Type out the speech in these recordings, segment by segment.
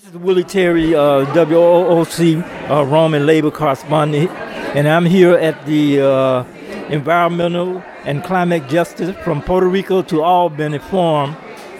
This is Willie Terry, WOOC Roman Labor Correspondent, and I'm here at the Environmental and Climate Justice from Puerto Rico to Albany Forum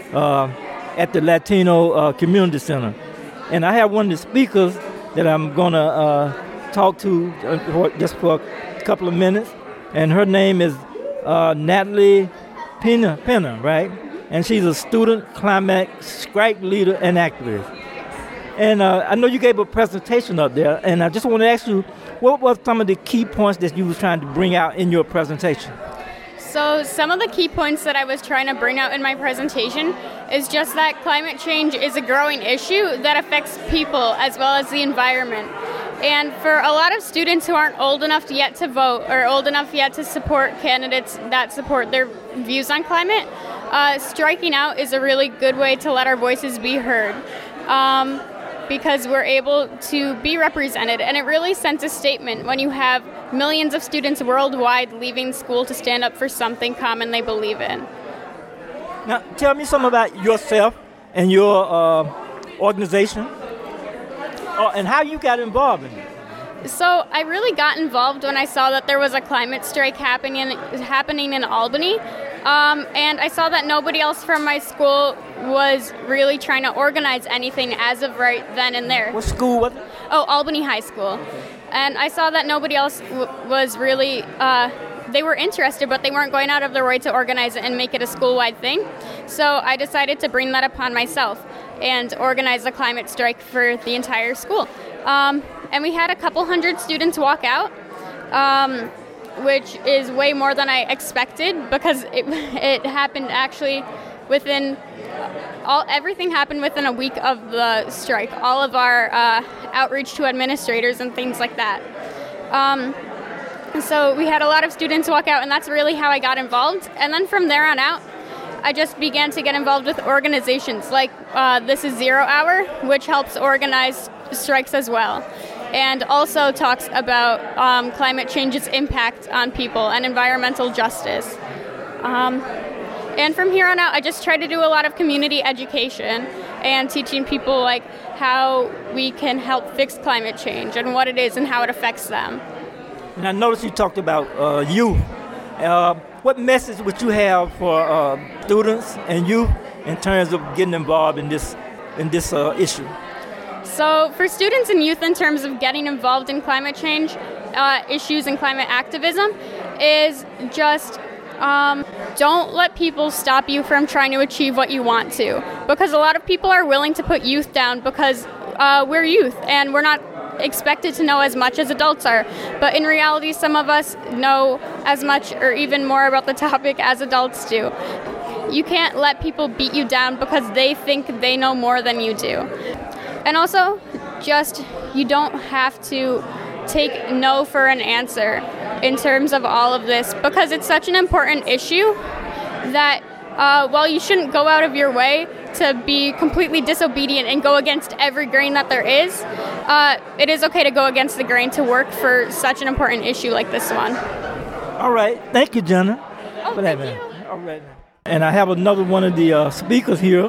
at the Latino Community Center. And I have one of the speakers that I'm going to talk to just for a couple of minutes, and her name is Natalie Pena, right? And she's a student climate strike leader and activist. And I know you gave a presentation up there, and I just want to ask you, what were some of the key points that you were trying to bring out in your presentation? So some of the key points that I was trying to bring out in my presentation is just that climate change is a growing issue that affects people as well as the environment. And for a lot of students who aren't old enough yet to vote or old enough yet to support candidates that support their views on climate, striking out is a really good way to let our voices be heard. Because we're able to be represented. And it really sends a statement when you have millions of students worldwide leaving school to stand up for something common they believe in. Now, tell me something about yourself and your organization and how you got involved in it. So I really got involved when I saw that there was a climate strike happening in Albany. And I saw that nobody else from my school was really trying to organize anything as of right then and there. What school was it? Oh, Albany High School. And I saw that nobody else was really, they were interested, but they weren't going out of their way to organize it and make it a school-wide thing. So I decided to bring that upon myself and organize a climate strike for the entire school. And we had a couple hundred students walk out. Which is way more than I expected because it happened actually everything happened within a week of the strike. All of our outreach to administrators and things like that. So we had a lot of students walk out, and that's really how I got involved. And then from there on out, I just began to get involved with organizations like This Is Zero Hour, which helps organize strikes as well, and also talks about climate change's impact on people and environmental justice. And from here on out, I just try to do a lot of community education and teaching people like how we can help fix climate change and what it is and how it affects them. And I noticed you talked about youth. What message would you have for students and youth in terms of getting involved in this issue? So for students and youth in terms of getting involved in climate change issues and climate activism is just don't let people stop you from trying to achieve what you want to. Because a lot of people are willing to put youth down because we're youth and we're not expected to know as much as adults are. But in reality, some of us know as much or even more about the topic as adults do. You can't let people beat you down because they think they know more than you do. And also, you don't have to take no for an answer in terms of all of this because it's such an important issue that while you shouldn't go out of your way to be completely disobedient and go against every grain that there is, it is okay to go against the grain to work for such an important issue like this one. All right. Thank you, Jenna. Oh, thank you. All right. And I have another one of the speakers here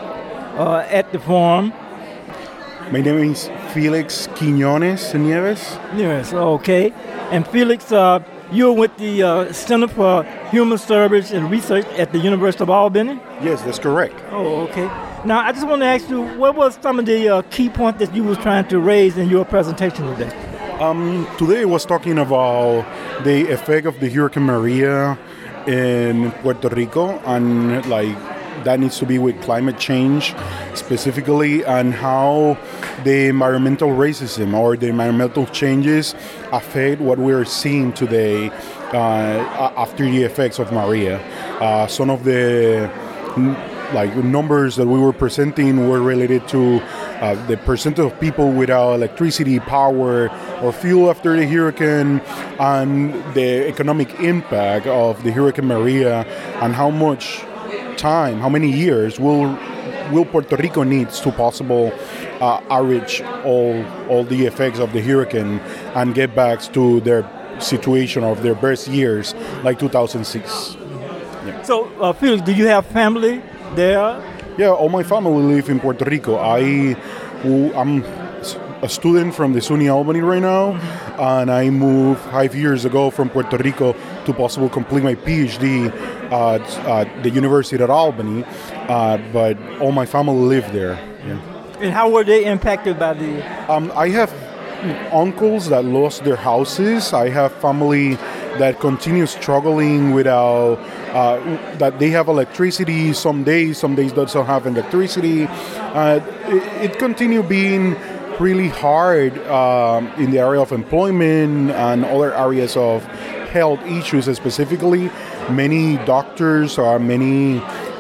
at the forum. My name is Felix Quiñones Nieves. Yes, okay. And Felix, you're with the Center for Human Service and Research at the University of Albany? Yes, that's correct. Oh, okay. Now, I just want to ask you, what was some of the key points that you were trying to raise in your presentation today? Today I was talking about the effect of the Hurricane Maria in Puerto Rico and that needs to be with climate change specifically, and how the environmental racism or the environmental changes affect what we're seeing today after the effects of Maria. Some of the numbers that we were presenting were related to the percentage of people without electricity, power, or fuel after the hurricane, and the economic impact of the Hurricane Maria, and how many years will Puerto Rico needs to possible average all the effects of the hurricane and get back to their situation of their best years, like 2006. Yeah. So, Felix, do you have family there? Yeah, all my family live in Puerto Rico. I I'm a student from the SUNY Albany right now, and I moved 5 years ago from Puerto Rico to possibly complete my PhD at the University at Albany, but all my family lived there. Yeah. And how were they impacted by the... I have uncles that lost their houses. I have family that continue struggling without that they have electricity some days don't have electricity. It continue being really hard in the area of employment and other areas of health issues specifically. Many doctors or many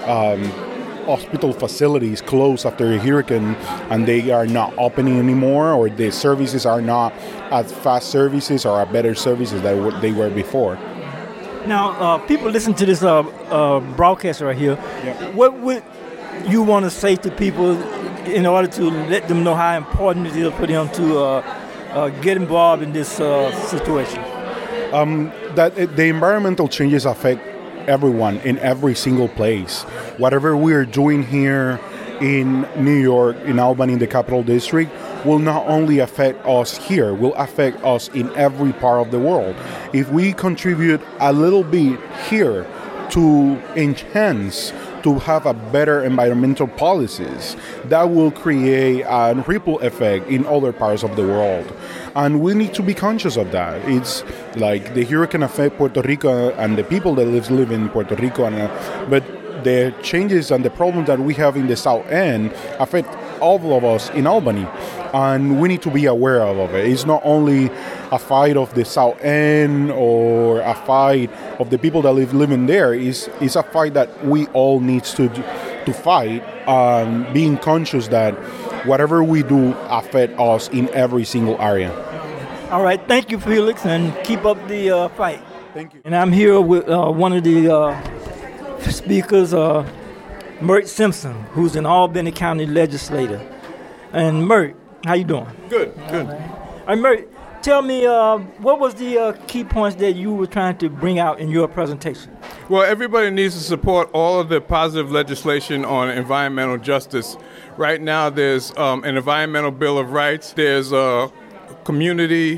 hospital facilities closed after a hurricane, and they are not opening anymore, or the services are not as fast services or better services that they were before. Now, people listen to this broadcast right here. Yeah. What would you want to say to people in order to let them know how important it is for them to get involved in this situation? That the environmental changes affect everyone in every single place. Whatever we are doing here in New York, in Albany, in the Capital District, will not only affect us here, will affect us in every part of the world. If we contribute a little bit here to enhance, to have a better environmental policies, that will create a ripple effect in other parts of the world. And we need to be conscious of that. It's like the hurricane affect Puerto Rico and the people that live in Puerto Rico, but the changes and the problems that we have in the South End affect all of us in Albany. And we need to be aware of it. It's not only a fight of the South End or a fight of the people that living there. It's a fight that we all need to fight, being conscious that whatever we do affect us in every single area. All right, thank you, Felix, and keep up the fight. Thank you. And I'm here with one of the speakers, Mert Simpson, who's an Albany County legislator. And Mert, how you doing? Good. All right, Mert, tell me, what was the key points that you were trying to bring out in your presentation? Well, everybody needs to support all of the positive legislation on environmental justice. Right now, there's an environmental bill of rights. There's a community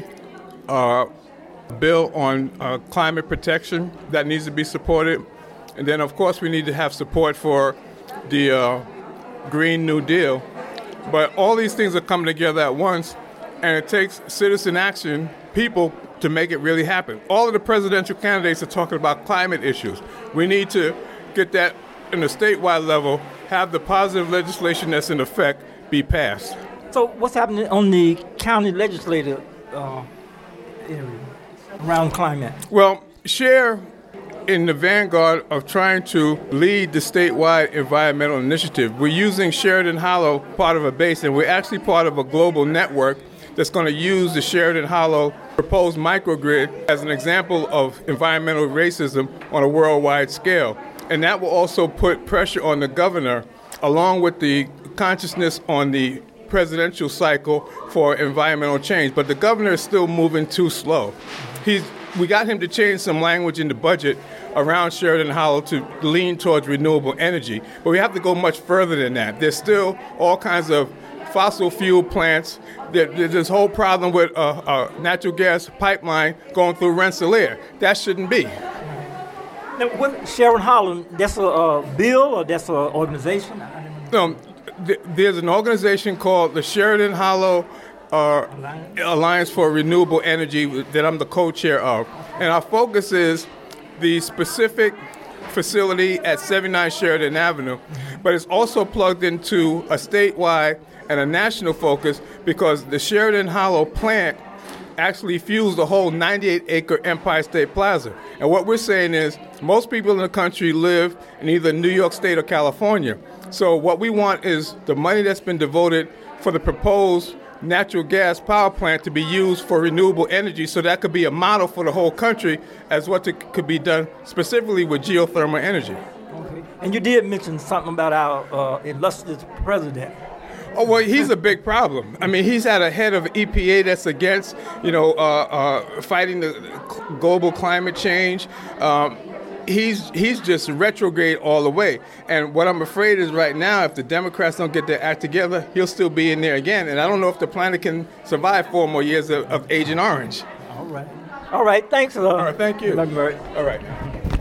bill on climate protection that needs to be supported. And then, of course, we need to have support for the Green New Deal. But all these things are coming together at once, and it takes citizen action, people, to make it really happen. All of the presidential candidates are talking about climate issues. We need to get that in a statewide level, have the positive legislation that's in effect be passed. So what's happening on the county legislative area around climate? Well, Cher, in the vanguard of trying to lead the statewide environmental initiative, we're using Sheridan Hollow part of a base, and we're actually part of a global network that's going to use the Sheridan Hollow proposed microgrid as an example of environmental racism on a worldwide scale. And that will also put pressure on the governor, along with the consciousness on the presidential cycle for environmental change. But the governor is still moving too slow. We got him to change some language in the budget around Sheridan Hollow to lean towards renewable energy. But we have to go much further than that. There's still all kinds of fossil fuel plants. There's this whole problem with a natural gas pipeline going through Rensselaer. That shouldn't be. Now, what Sheridan Hollow, that's a bill or that's an organization? There's an organization called the Sheridan Hollow Alliance for Renewable Energy that I'm the co-chair of. And our focus is the specific facility at 79 Sheridan Avenue, but it's also plugged into a statewide and a national focus because the Sheridan Hollow plant actually fuels the whole 98-acre Empire State Plaza. And what we're saying is most people in the country live in either New York State or California. So what we want is the money that's been devoted for the proposed natural gas power plant to be used for renewable energy, so that could be a model for the whole country as what could be done specifically with geothermal energy. Okay. And you did mention something about our illustrious president. Oh, well, he's a big problem. I mean, he's at a head of EPA that's against, fighting the global climate change. he's just retrograde all the way. And what I'm afraid is right now, if the Democrats don't get their act together, he'll still be in there again. And I don't know if the planet can survive 4 more years of Agent Orange. All right. Thanks. All right, thank you. All right. All right.